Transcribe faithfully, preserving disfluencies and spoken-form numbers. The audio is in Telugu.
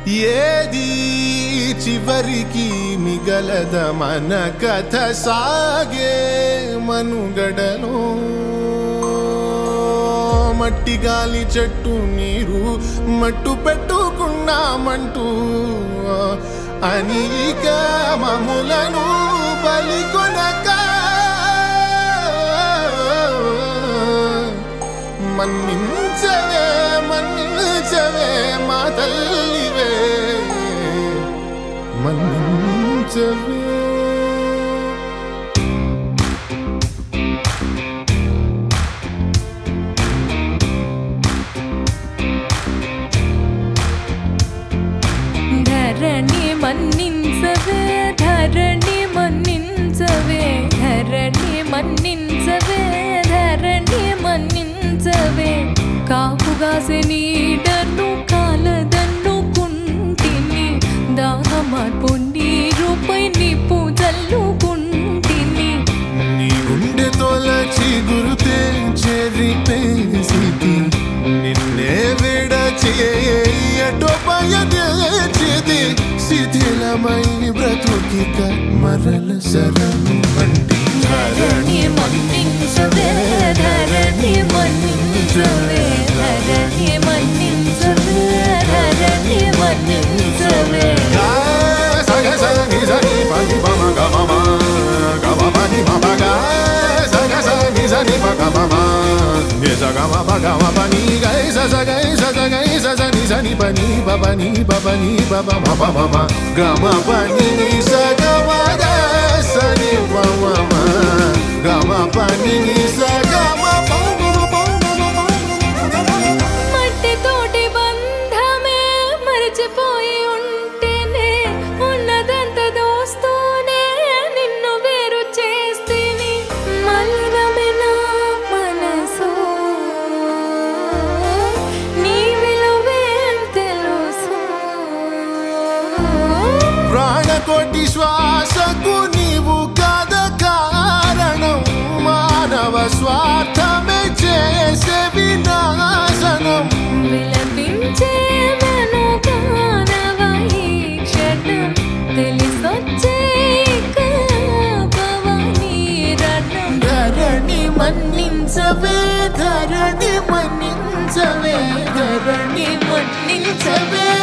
ఏది చివరికి మిగలద మన కథ సాగే మనుగడలో మట్టి గాలి చెట్టు నీరు మట్టు పెట్టుకున్నామంటూ అనిక మములను బలికొనక మన్నించవే మన్నించవే మా తల్లివే మన్నించవే ధరణి మన్నించవే ధరణి మన్నించవే ధరణి మన్నించవే ధరణి మన్నించవే కాపుగాసె నీడను కాలదన్నుకుంటిని దాహమార్పు నీరుపై నిప్పు జల్లుకుంటిని నీ గుండె తొలచి గురుతే చెరిపేసిది నిన్నే విడచేయటో పయచేది శిథిలమై బ్రతుకిక మరల శరణు వంటి ధరణి మన్నించవే ధరణి మన్నించవే ధరణి మన్నించవే ధరణి మన్నించవే సగ సగ నిజని పని పమ గమ గమ పని మమ గా సగ సగ నిజని ప గమ నిజ గమ ప గమ పని గై స గై స గై స నిజని పని పని పని పమ మమ మమ గమ పని స గమ గ సని పమ గమ పని స గమ మట్టితోటి బంధమే మరచిపోయి ఉంటేనే ఉన్నదంత దోస్తూనే నిన్ను వేరు చేస్తేని మలినమే నా మనసు నీ విలువేం తెలుసు ప్రాణకోటి శ్వాసకు నీవు కాద కారణం మానవ స్వార్థమే చేసే వినాశనం విలపించే వెనుకానవ ఈ క్షణం తెలిసొచ్చే భవానీ రథం ధరణి మన్నించవే ధరణి మన్నించవే ధరణి మన్నించవే